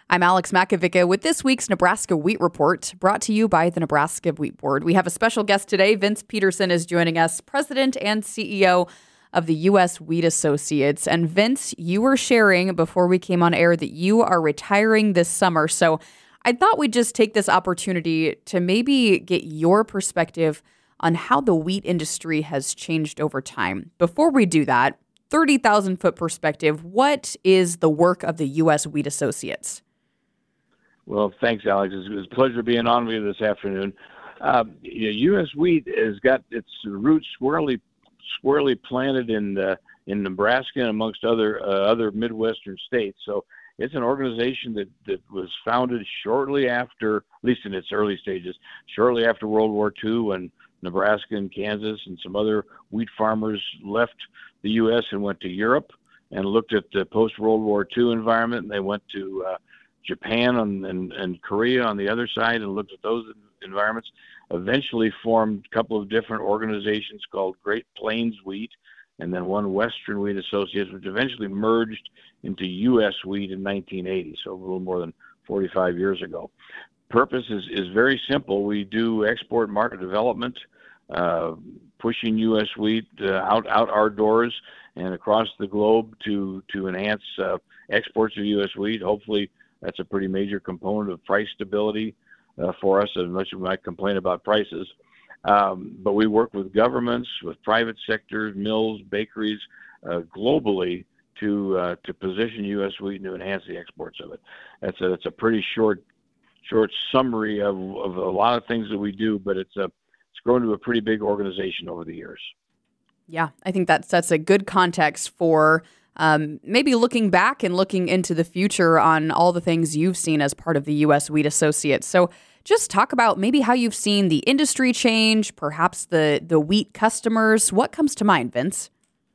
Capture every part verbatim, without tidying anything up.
I'm Alex Makovica with this week's Nebraska Wheat Report, brought to you by the Nebraska Wheat Board. We have a special guest today. Vince Peterson is joining us, President and C E O of the U S Wheat Associates. And Vince, you were sharing before we came on air that you are retiring this summer. So I thought we'd just take this opportunity to maybe get your perspective on how the wheat industry has changed over time. Before we do that, thirty thousand foot perspective, what is the work of the U S Wheat Associates? Well, thanks, Alex. It's, it's a pleasure being on with you this afternoon. Uh, U S Wheat has got its roots squarely, squarely planted in uh, in Nebraska and amongst other uh, other Midwestern states. So it's an organization that, that was founded shortly after, at least in its early stages, shortly after World War Two, when Nebraska and Kansas and some other wheat farmers left the U S and went to Europe and looked at the post-World War Two environment. And they went to uh, Japan on, and, and Korea on the other side and looked at those environments, eventually formed a couple of different organizations called Great Plains Wheat and then one Western Wheat Associates, which eventually merged into U S Wheat in nineteen eighty, so a little more than forty-five years ago. Purpose is, is very simple. We do export market development, uh, pushing U S wheat uh, out, out our doors and across the globe to, to enhance uh, exports of U S wheat. Hopefully, that's a pretty major component of price stability uh, for us, as much as we might complain about prices. Um, but we work with governments, with private sectors, mills, bakeries, uh, globally to uh, to position U S wheat and to enhance the exports of it. That's a, that's a pretty short short summary of, of a lot of things that we do, but it's a it's grown to a pretty big organization over the years. Yeah, I think that's that's a good context for Um, maybe looking back and looking into the future on all the things you've seen as part of the U S Wheat Associates. So just talk about maybe how you've seen the industry change, perhaps the, the wheat customers. What comes to mind, Vince?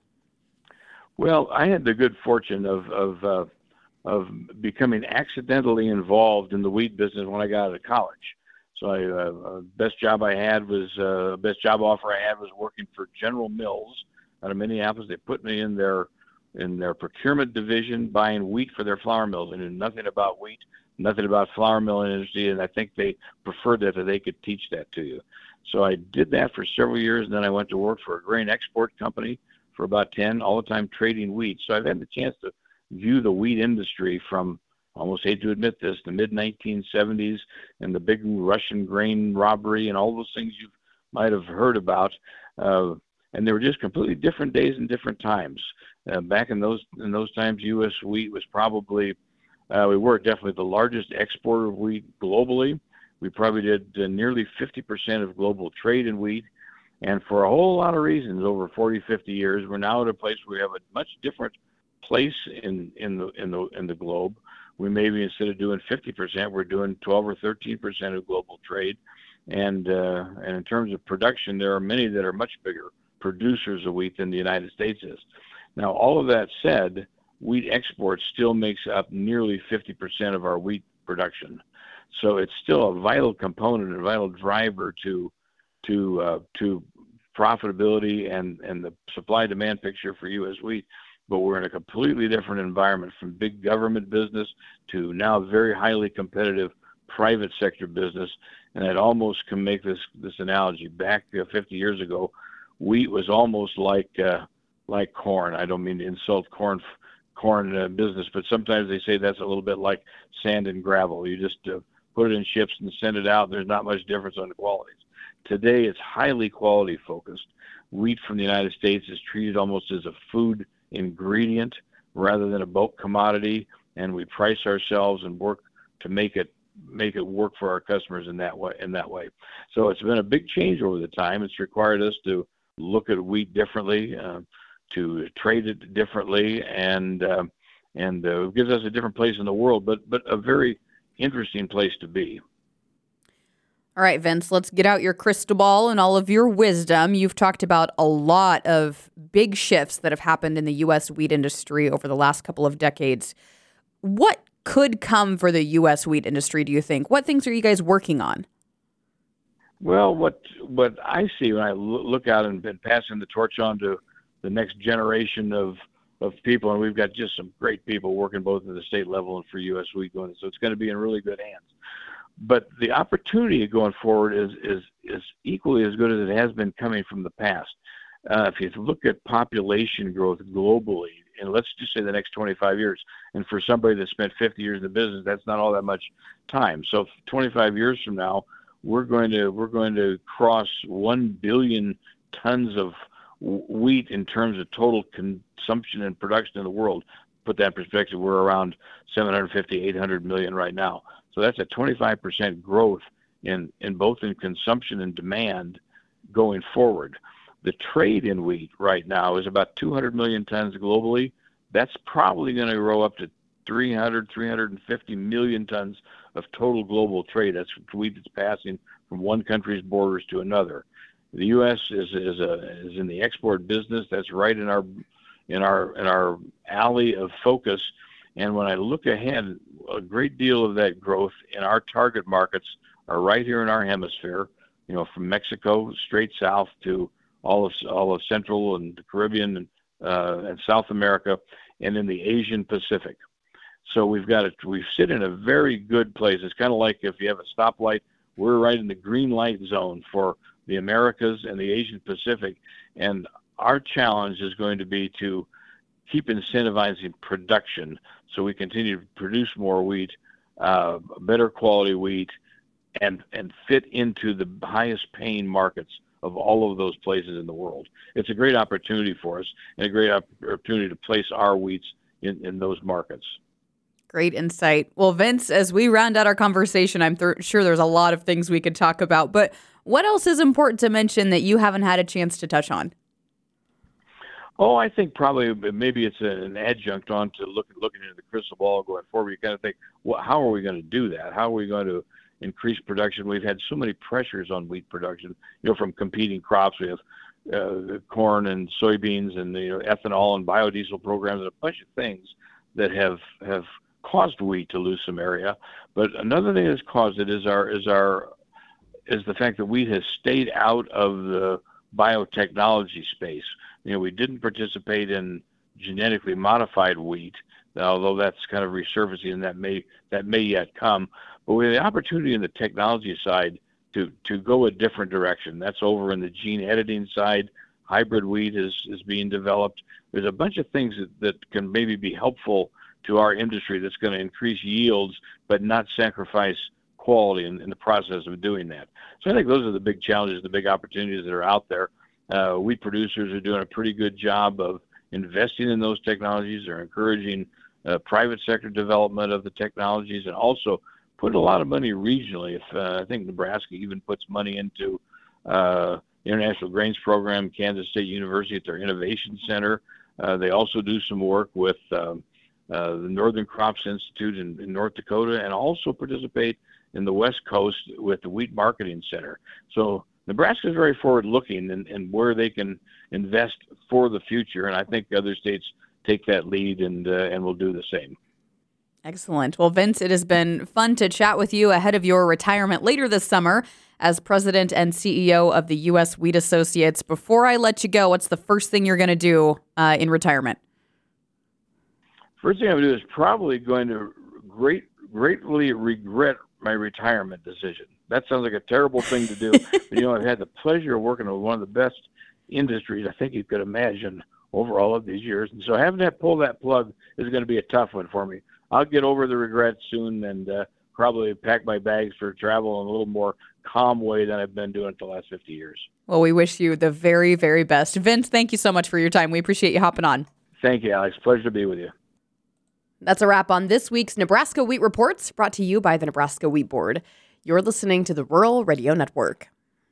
Well, I had the good fortune of of, uh, of becoming accidentally involved in the wheat business when I got out of college. So I, uh, best job I had was, uh, best job offer I had was working for General Mills out of Minneapolis. They put me in their in their procurement division, buying wheat for their flour mills. They knew nothing about wheat, nothing about flour mill industry, and I think they preferred that, that they could teach that to you. So I did that for several years, and then I went to work for a grain export company for about ten, all the time trading wheat. So I've had the chance to view the wheat industry from, almost hate to admit this, the mid nineteen seventies and the big Russian grain robbery and all those things you might have heard about. Uh, and they were just completely different days and different times. Uh, back in those in those times, U S wheat was probably, uh, we were definitely the largest exporter of wheat globally. We probably did uh, nearly fifty percent of global trade in wheat. And for a whole lot of reasons, over forty, fifty years, we're now at a place where we have a much different place in, in, the, in, the, in the globe. We maybe, instead of doing fifty percent, we're doing twelve or thirteen percent of global trade. And, uh, and in terms of production, there are many that are much bigger producers of wheat than the United States is. Now, all of that said, wheat exports still makes up nearly fifty percent of our wheat production. So it's still a vital component, a vital driver to to uh, to profitability and, and the supply-demand picture for U S wheat. But we're in a completely different environment, from big government business to now very highly competitive private sector business. And I'd almost can make this, this analogy. Back uh, fifty years ago, wheat was almost like uh, like corn. I don't mean to insult corn corn uh, business, but sometimes they say that's a little bit like sand and gravel. You just uh, put it in ships and send it out. There's not much difference on the qualities. Today, it's highly quality focused. Wheat from the United States is treated almost as a food ingredient rather than a bulk commodity, and we price ourselves and work to make it make it work for our customers in that way. In that way, so it's been a big change over the time. It's required us to look at wheat differently, uh, to trade it differently, and uh, and uh, gives us a different place in the world, but but a very interesting place to be. All right, Vince, let's get out your crystal ball and all of your wisdom. You've talked about a lot of big shifts that have happened in the U S wheat industry over the last couple of decades. What could come for the U S wheat industry, do you think? What things are you guys working on? Well, what what I see when I look out and been passing the torch on to the next generation of of people, and we've got just some great people working both at the state level and for U S Wheat going. So it's going to be in really good hands. But the opportunity going forward is is is equally as good as it has been coming from the past. Uh, if you look at population growth globally, and let's just say the next twenty-five years, and for somebody that spent fifty years in the business, that's not all that much time. So twenty-five years from now, we're going to we're going to cross one billion tons of wheat in terms of total consumption and production in the world. Put that in perspective, we're around seven hundred fifty, eight hundred million right now. So that's a twenty-five percent growth in, in both in consumption and demand going forward. The trade in wheat right now is about two hundred million tons globally. That's probably going to grow up to three hundred, three hundred fifty million tons of total global trade. That's wheat that's passing from one country's borders to another. The U S is is, a, is in the export business. That's right in our in our in our alley of focus. And when I look ahead, a great deal of that growth in our target markets are right here in our hemisphere. You know, from Mexico straight south to all of all of Central and the Caribbean and, uh, and South America, and in the Asian Pacific. So we've got it. We sit in a very good place. It's kind of like if you have a stoplight, we're right in the green light zone for the Americas and the Asian Pacific. And our challenge is going to be to keep incentivizing production so we continue to produce more wheat, uh, better quality wheat, and and fit into the highest paying markets of all of those places in the world. It's a great opportunity for us and a great opportunity to place our wheats in, in those markets. Great insight. Well, Vince, as we round out our conversation, I'm th- sure there's a lot of things we could talk about, but what else is important to mention that you haven't had a chance to touch on? Oh, I think probably maybe it's an adjunct on to look, looking into the crystal ball going forward. You kind of think, well, how are we going to do that? How are we going to increase production? We've had so many pressures on wheat production, you know, from competing crops. We have uh, corn and soybeans and, you know, ethanol and biodiesel programs and a bunch of things that have have caused wheat to lose some area. But another thing that's caused it is our is our is the fact that wheat has stayed out of the biotechnology space. You know, we didn't participate in genetically modified wheat, although that's kind of resurfacing and that may that may yet come. But we have the opportunity in the technology side to to go a different direction. That's over in the gene editing side. Hybrid wheat is is being developed. There's a bunch of things that, that can maybe be helpful to our industry that's going to increase yields, but not sacrifice quality in, in the process of doing that. So I think those are the big challenges, the big opportunities that are out there. Uh, wheat producers are doing a pretty good job of investing in those technologies. They're encouraging uh, private sector development of the technologies and also put a lot of money regionally. If uh, I think Nebraska even puts money into uh, International Grains Program, Kansas State University at their Innovation Center. Uh, they also do some work with um, uh, the Northern Crops Institute in, in North Dakota and also participate in the West Coast with the Wheat Marketing Center. So Nebraska is very forward-looking in, in where they can invest for the future, and I think other states take that lead and uh, and will do the same. Excellent. Well, Vince, it has been fun to chat with you ahead of your retirement later this summer as president and C E O of the U S Wheat Associates. Before I let you go, what's the first thing you're going to do uh, in retirement? First thing I'm going to do is probably going to great, greatly regret my retirement decision. That sounds like a terrible thing to do. But, you know, I've had the pleasure of working with one of the best industries I think you could imagine over all of these years. And so having to pull that plug is going to be a tough one for me. I'll get over the regret soon and uh, probably pack my bags for travel in a little more calm way than I've been doing it the last fifty years. Well, we wish you the very, very best. Vince, thank you so much for your time. We appreciate you hopping on. Thank you, Alex. Pleasure to be with you. That's a wrap on this week's Nebraska Wheat Reports, brought to you by the Nebraska Wheat Board. You're listening to the Rural Radio Network.